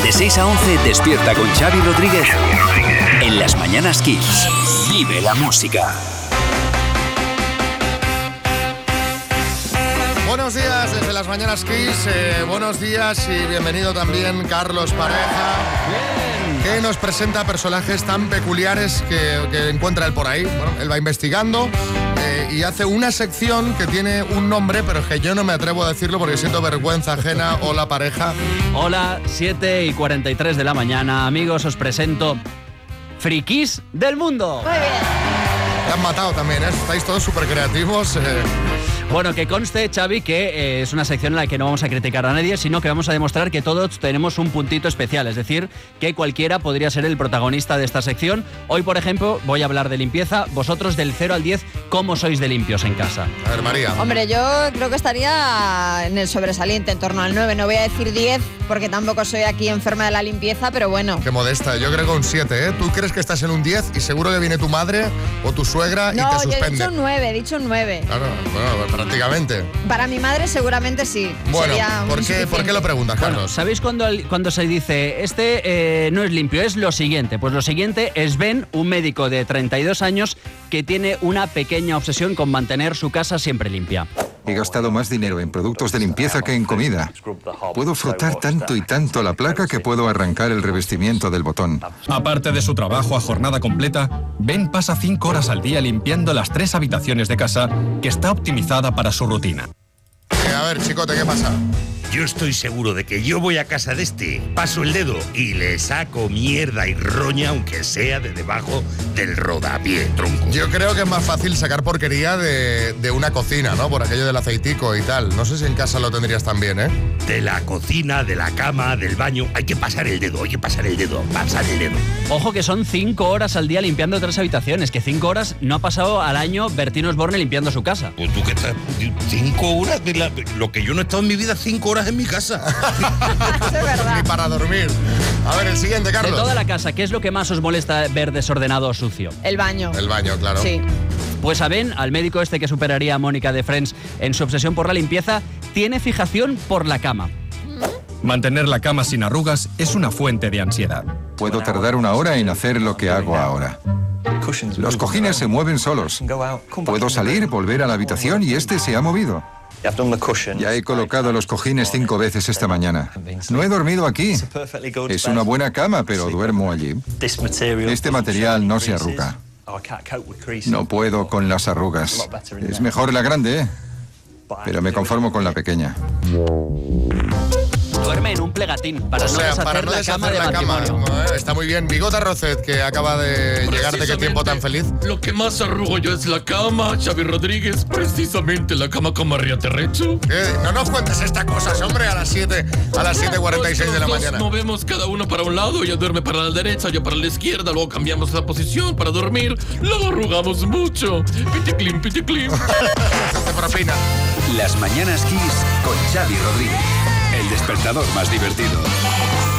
De 6 a 11 despierta con Xavi Rodríguez en Las Mañanas Kiss. Vive la música. Buenos días desde Las Mañanas Kiss. Buenos días y bienvenido también Carlos Pareja, que nos presenta personajes tan peculiares que encuentra él por ahí. Bueno, él va investigando y hace una sección que tiene un nombre, pero es que yo no me atrevo a decirlo porque siento vergüenza ajena. Hola, Pareja. Hola, 7:43 de la mañana. Amigos, os presento Frikis del Mundo. Muy bien. Te han matado también, ¿eh? Estáis todos súper creativos. Bueno, que conste, Xavi, que es una sección en la que no vamos a criticar a nadie, sino que vamos a demostrar que todos tenemos un puntito especial, es decir, que cualquiera podría ser el protagonista de esta sección. Hoy, por ejemplo, voy a hablar de limpieza. Vosotros, del 0 al 10, ¿cómo sois de limpios en casa? A ver, María. Hombre, yo creo que estaría en el sobresaliente, en torno al 9. No voy a decir 10, porque tampoco soy aquí enferma de la limpieza, pero bueno. Qué modesta, yo creo que un 7, ¿eh? Tú crees que estás en un 10 y seguro que viene tu madre o tu suegra y te suspende. No, yo he dicho un 9. Claro, bueno, prácticamente. Para mi madre seguramente sí. Bueno, Sería ¿por qué lo preguntas, Carlos? Bueno, ¿sabéis cuando se dice no es limpio, es lo siguiente? Pues lo siguiente es Ben, un médico de 32 años que tiene una pequeña obsesión con mantener su casa siempre limpia. He gastado más dinero en productos de limpieza que en comida. Puedo frotar tanto y tanto la placa que puedo arrancar el revestimiento del botón. Aparte de su trabajo a jornada completa, Ben pasa 5 horas al día limpiando las 3 habitaciones de casa que está optimizada para su rutina. A ver, chicote, ¿qué pasa? Yo estoy seguro de que yo voy a casa de este, paso el dedo y le saco mierda y roña, aunque sea de debajo del rodapié, tronco. Yo creo que es más fácil sacar porquería de una cocina, ¿no? Por aquello del aceitico y tal. No sé si en casa lo tendrías también, ¿eh? De la cocina, de la cama, del baño, hay que pasar el dedo. Pasar el dedo. Ojo que son 5 horas al día limpiando 3 habitaciones, que 5 horas no ha pasado al año Bertín Osborne limpiando su casa. Pues tú que estás 5 horas, lo que yo no he estado en mi vida 5 horas en mi casa. Es verdad. Ni para dormir. A ver, el siguiente, Carlos. De toda la casa, ¿qué es lo que más os molesta ver desordenado o sucio? El baño. El baño, claro. Sí. Pues a Ben, al médico este que superaría a Mónica de Friends en su obsesión por la limpieza, tiene fijación por la cama. Mantener la cama sin arrugas es una fuente de ansiedad. Puedo tardar 1 hora en hacer lo que hago ahora. Los cojines se mueven solos. Puedo salir, volver a la habitación y este se ha movido. Ya he colocado los cojines 5 veces esta mañana. No he dormido aquí. Es una buena cama, pero duermo allí. Este material no se arruga. No puedo con las arrugas. Es mejor la grande, ¿eh? Pero me conformo con la pequeña. Duerme en un plegatín para no deshacer la cama de matrimonio. Está muy bien. Bigota Rocet, que acaba de llegar de qué tiempo tan feliz. Lo que más arrugo yo es la cama, Xavi Rodríguez, precisamente la cama con María Terrecho. No nos cuentes estas cosas, hombre, a las 7:46 de la mañana. Nos movemos cada uno para un lado, ella duerme para la derecha, yo para la izquierda, luego cambiamos la posición para dormir, luego arrugamos mucho. Piticlin, piticlin. Te propina. Las Mañanas Kiss con Xavi Rodríguez. El despertador más divertido.